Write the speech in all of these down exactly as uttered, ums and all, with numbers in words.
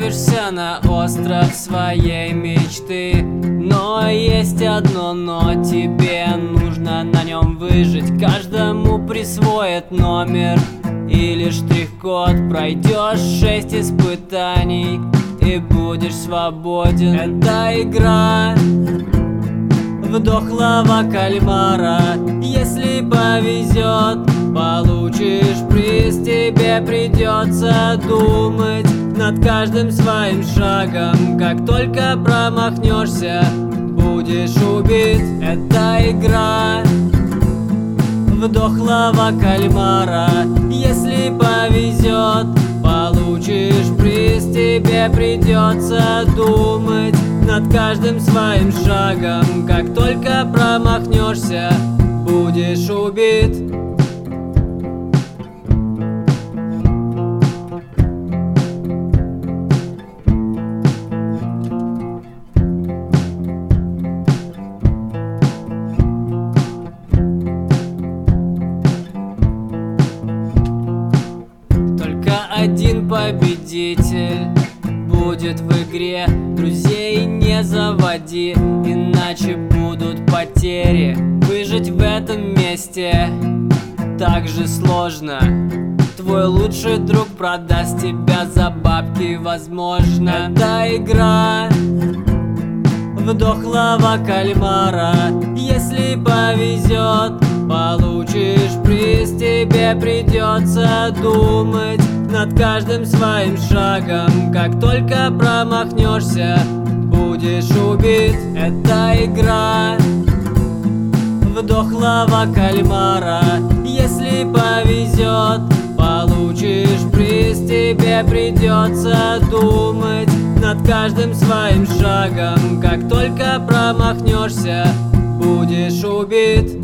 отправишься на остров своей мечты. Но есть одно но, тебе нужно на нем выжить. Каждому присвоят номер или штрих-код. Пройдешь шесть испытаний и будешь свободен. Это игра в дохлого кальмара. Если повезет, получишь приз. Тебе придется думать над каждым своим шагом. Как только промахнешься, будешь убит. Это игра в дохлого кальмара. Если повезет, получишь приз. Тебе придется думать над каждым своим шагом. Как только промахнешься, будешь убит. Один победитель будет в игре. Друзей не заводи, иначе будут потери. Выжить в этом месте так же сложно. Твой лучший друг продаст тебя за бабки, возможно. Это игра в дохлого кальмара. Если повезет, получишь приз. Тебе придется думать над каждым своим шагом. Как только промахнешься, будешь убит. Это игра в дохлого кальмара. Если повезет, получишь приз. Тебе придется думать над каждым своим шагом. Как только промахнешься, будешь убит.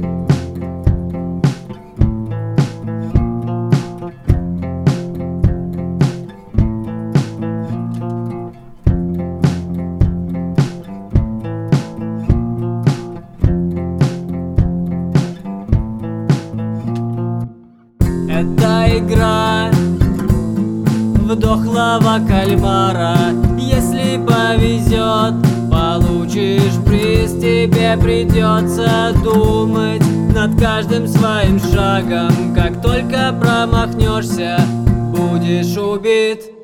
Это игра в дохлого кальмара. Если повезет, получишь приз. Тебе придется думать над каждым своим шагом. Как только промахнешься, будешь убит.